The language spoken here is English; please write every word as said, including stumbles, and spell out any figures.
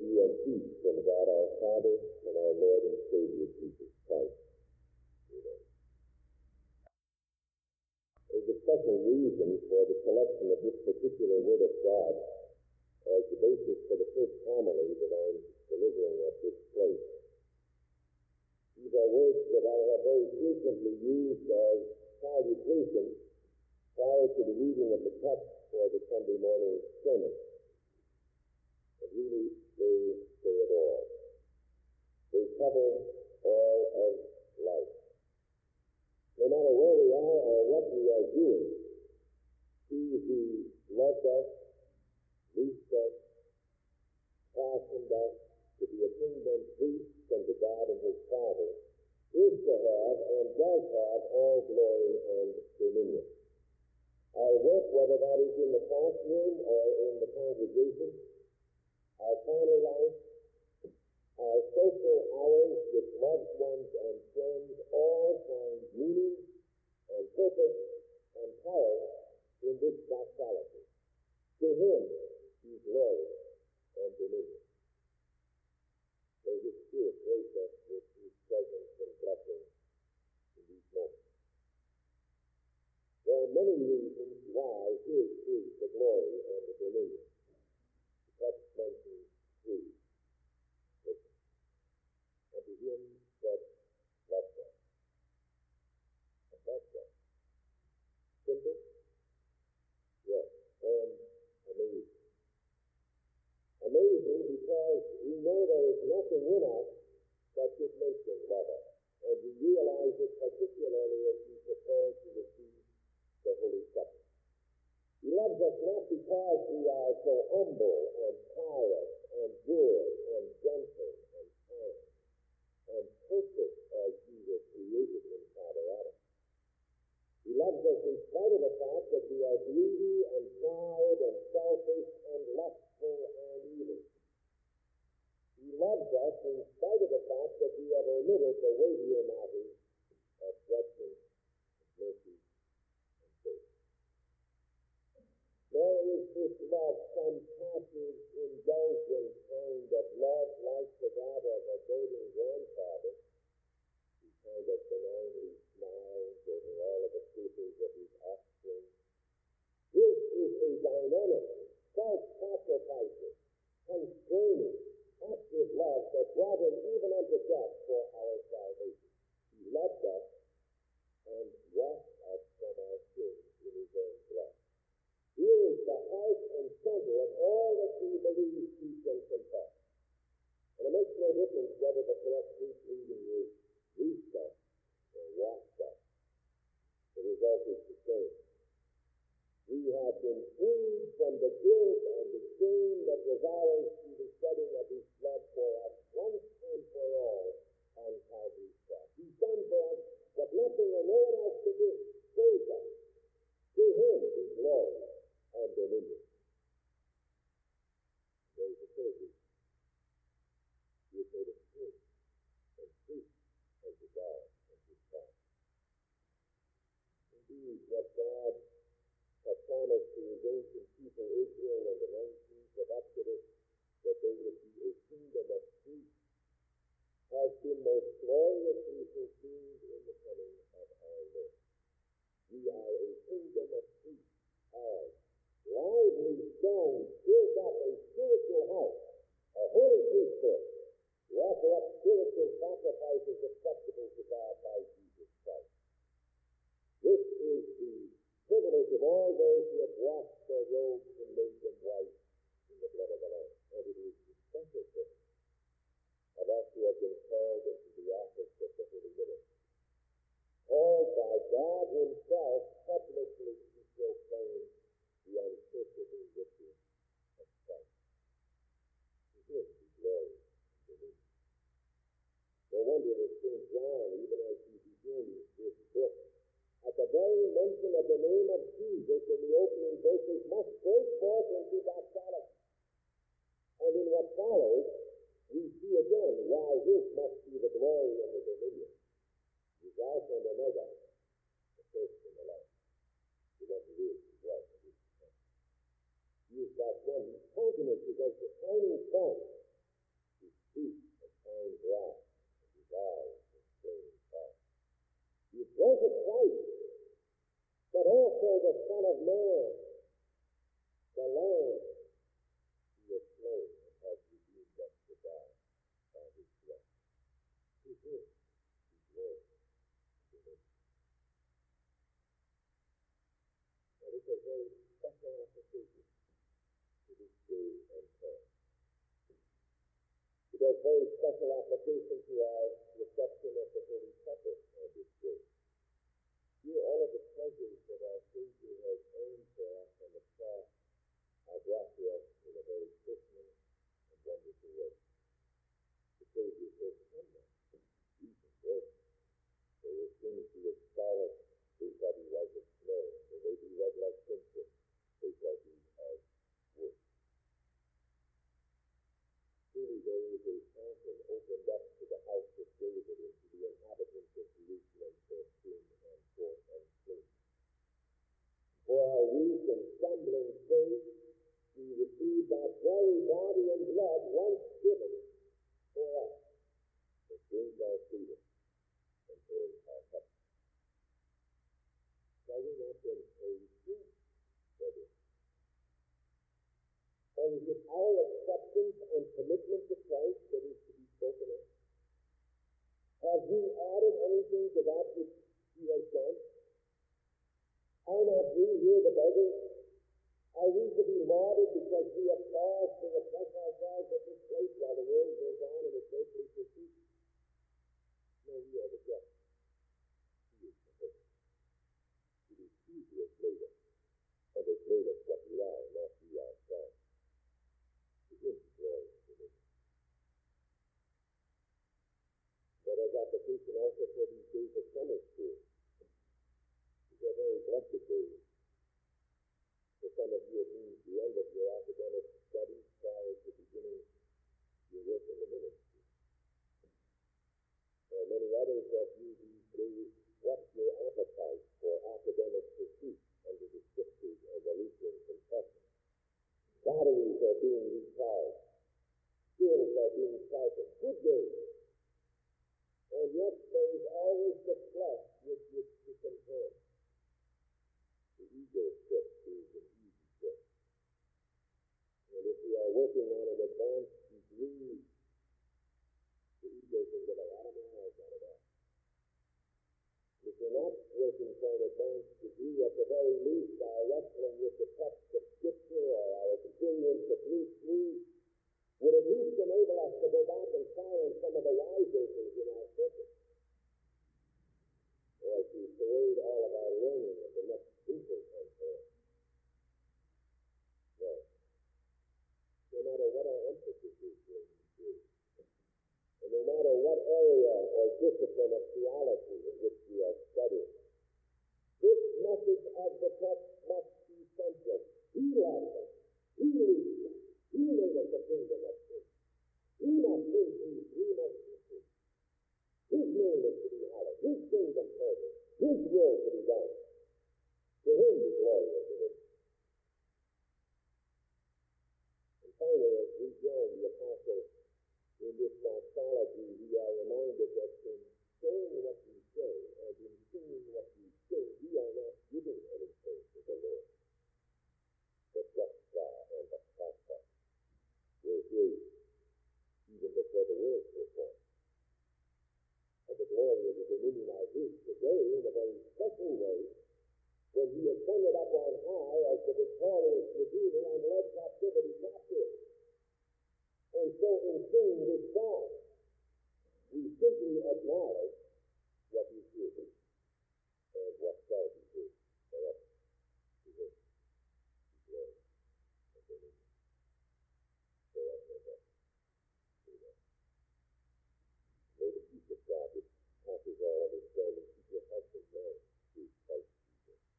you and peace from God our Father and our Lord and Savior Jesus Christ. Amen. There's a special reason for the selection of this particular Word of God as the basis for the first homily that I'm delivering at this place. These are words that I have very frequently used as salutation prior to the reading of the text for the Sunday morning sermon. But really, they say it all. They cover all of life. No matter where we are or what we are doing, He who loved us, reached us, fashioned us to be a kingdom priest unto God and His Father, is to have and does have all glory and dominion. Our work, whether that is in the classroom or in the congregation, our family life, our social hours with loved ones and friends, all find meaning and purpose and power in this doxology. To Him be glory and dominion. May His Spirit grace us with His presence and blessing in these moments. There are many reasons why His is the glory and the dominion. The text mentions three. Listen. Unto Him that loved us. And loved us. Simple? Yes. And amazing. Amazing because we know there is nothing in us that should make Him love us. And we realize it particularly as we prepare to receive the Holy Supper. He loves us not because we are so humble and pious and good and gentle and kind and perfect as He was created in Father Adam. He loves us in spite of the fact that we are greedy and proud and selfish and lustful and evil. He loves us in spite of the fact that we have omitted the weightier matters of judgment, mercy, and faith. There is this love, some passive, indulgent kind of love like the that of a doting grandfather who kind of benignly smiles over all of the creatures of his offspring. This is a dynamic, self-sacrificing, constraining, active love that brought Him even unto death for our salvation. He loved us and washed us from our sins in His own blood. Here is the heart and center of all that we believe, teach, and confess. And it makes no difference whether the correct Greek reading is reached us or washed us. The result is the same. We have been freed from the guilt and the shame that was ours through the shedding of His blood for us once and for all on Calvary's cross. He's done for us what nothing or no one else could do. Saved us. To Him be glory and dominion. There is a third reason. He has made us free and free unto God and His Father. Indeed, what God had promised to His ancient people, Israel, in the nineteenth of Exodus, that they would be a kingdom of priests, has been most gloriously fulfilled in the coming of our Lord. We are a kingdom of priests, as lively stones build up a spiritual house, a holy priesthood, to offer up spiritual sacrifices acceptable to God by Jesus Christ. This is the privilege of all those who have washed their robes and made them white in the blood of the Lamb. And it is the special privilege of us who have been called into the office of the Holy Ministry, called by God Himself publicly to proclaim the unsearchable riches of Christ. To Him be glory and dominion. No wonder that Saint John, even as he begins this book, at the very mention of the name of Jesus in the opening verses, must break forth into doxology. And in what follows, we see again why His must be the glory and the dominion. He's Alpha and Omega, the first and the last, the one who is, who was, and is to come. He is that one whose countenance is as the shining sun, Lamb, the Lamb who was slain and has redeemed us to God by his blood. To him be glory and dominion. That is a very special application to this day and time. It has very special application to our reception of the Holy Supper on this day. Here, all of the pleasures that our Savior has earned for us on the cross are brought to us in a very personal and wonderful way. The Savior says, "Come now, eat and drink. For your sins be as scarlet, they shall be white as snow. Though they be red like crimson, they shall be as wool." Truly, there is a fountain opened up to the house of David and to the inhabitants of Jerusalem for sin and for unclean. For our weak and stumbling faith, we receive that very body and blood once given for us, that gained our freedom and earned our heaven. Shall we not then praise him for this? Or is it our acceptance and commitment to Christ that is to be spoken of? Have we added anything to that which he has done? Are not we here the beggars? Are we to be lauded because we have paused to refresh ourselves at this place while the world goes on in its earthly pursuits? No, we are the guests. He is the host. It is he who has made us, and has made us what we are, not we ourselves. To him be glory and dominion. That has application also for these days of summer school. These are very blessed days. For some of you, it means the end of your academic studies prior to beginning your work in the ministry. For many others of you these days, what's your appetite for academic pursuit under the scriptures of the Lutheran Confession? Batteries are being recharged. Skills are being sharpened. Good days. And yet there is always the flesh with which to contend. The ego trip is an easy trip. And if we are working on an advanced degree, the ego can get a lot of miles out of that. If we're not working for an advanced degree, at the very least, our wrestling with the text of Scripture or our experience of Luke three would at least enable us to go back and silence some of the wiseacres in our circuit. Or as we parade all of our learning at the next people conference. No. No matter what our emphasis is during these days, and no matter what area or discipline of theology in which we are studying, this message of the text must be central. He loves us. He leads us. He made us a kingdom of priests. He must increase. We must decrease. His name is to be hallowed. His kingdom further. His will to be done. To him be glory and dominion. And finally, as we join the apostle in this doxology, we are reminded that in saying what we say and in singing what we sing, we are not giving anything to the Lord. The doxa and the pasta were his even before the world was born. And the glory and the dominion are his today in a very special way when he ascended up on high as the victorious Redeemer and led captivity captive. And so in singing this song, we simply acknowledge what he is.